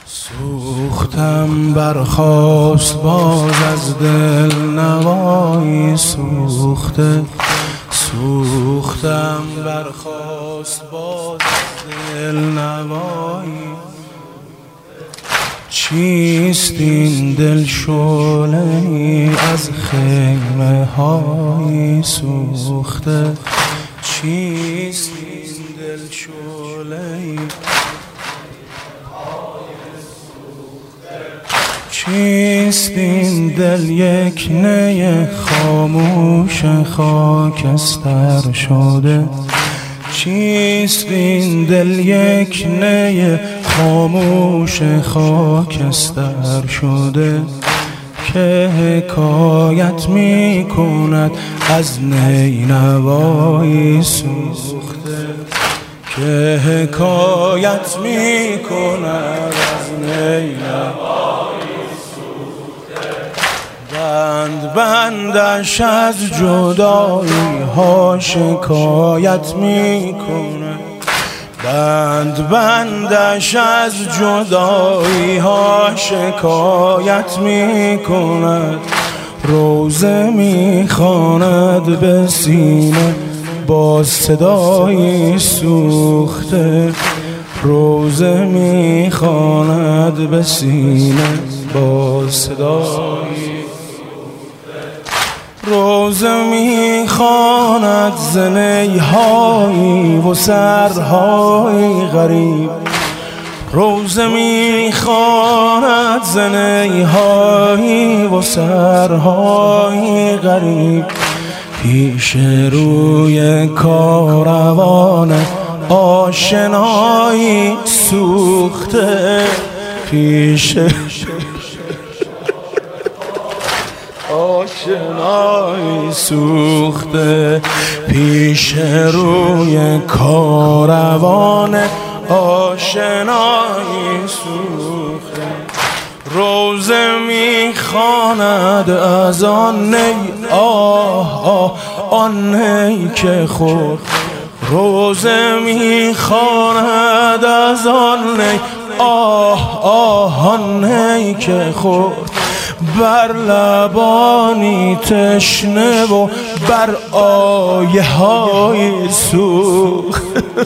سوختم برخاست باز از دل نوایی سوخته. سوختم برخاست باز از دل نوایی. چیست این دل شعله‌ای از خیمه های سوخته؟ چیست این دل شعله‌ای؟ چیست این دل یک نی خاموش خاکستر شده؟ چیست این دل یک نی خاموش خاکستر شده که حکایت می کند از نی نوایی سوخته؟ که حکایت می کند از نی نوایی سوخته. بند بندش از جدایی ها شکایت می کند. بند بندش از جدایی ها شکایت می کند. روزه می خواند به سینه با صدای سوخته. روزه می خواند به سینه با صدای. روزه می خواند ز نی‌هایی و سرهای غریب. روزه می خواند ز نی‌هایی و سرهای غریب. پیش روی کاروان آشنایی سوخته. پیش آشنایی سوخته. پیش روی کاروان آشنایی سوخته. روزه می خواند از آن نی آن نی که خورد. روزه می خواند از آن نی آن نی که خورد. بر لبانی تشنه و بر آیه های سوخت.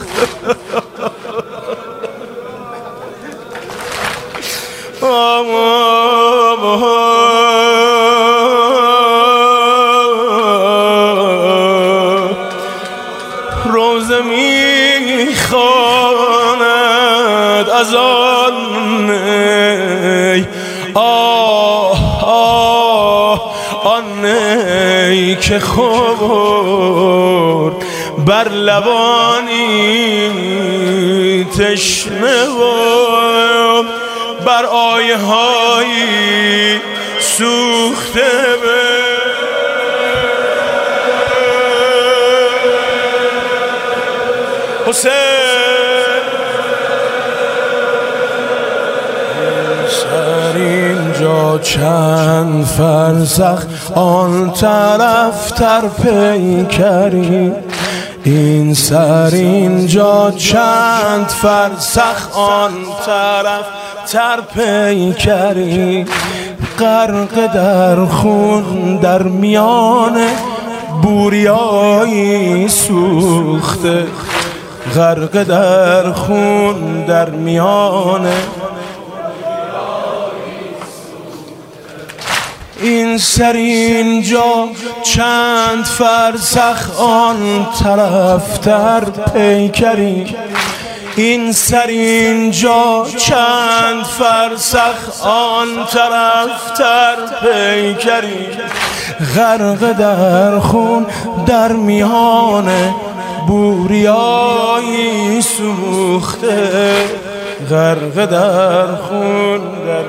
روزه می خواند از آن نی آن نی که خورد. بر لبانی تشنه و بر آیه هایی سوخته. حسین سر اینجا چند فرسخ آن طرف تر پیکری. این سر اینجا چند فرسخ آن طرف تر پیکری. غرق در خون در میان بوریایی سوخته. غرق در خون در میان. این سر اینجا چند فرسخ آن طرف تر پیکری. این سر اینجا چند فرسخ آن طرف تر پیکری. غرق در خون در میان بوریایی سوخته. غرق در خون در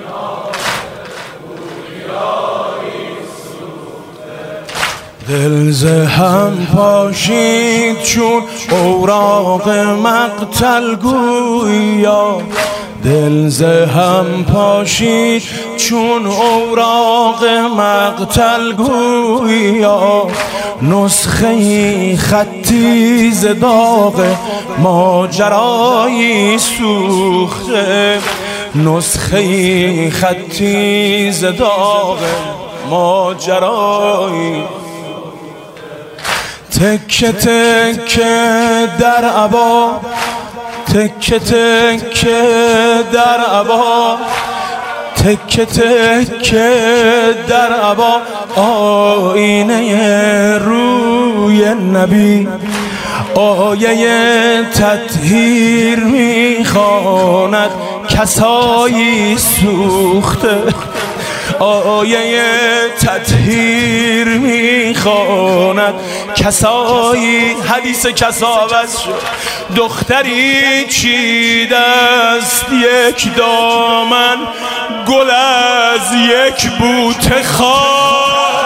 دل ز هم پاشید چون اوراق مقتل گویا. دل ز هم پاشید چون اوراق مقتل گویا. نسخه خطی ز داغ ماجرایی سوخته. نسخه خطی ز داغ ماجرایی، تکه تکه در عبا، تکه تکه در عبا، تکه تکه در عبا، آینه روی نبی آیه تطهیر میخواند، کسایی سوخته آیه تطهیر میخواند، کسایی. حدیث کسا عوض شد. دختری چیده است یک دامن گل از یک بوته خار،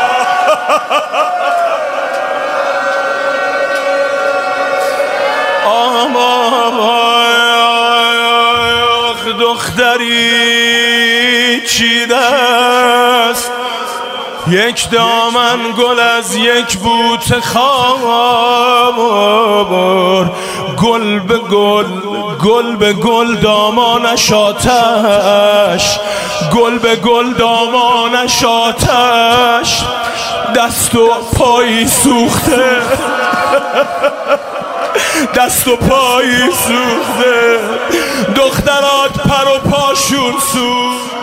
دختری چیده است یک دامن گل از یک بوته خار، گل به گل، گل به گل دامانش آتش، گل به گل دامانش آتش، دست و پایی سوخته دست و پایی سوخته، دخترات پر و پاشون سوخت.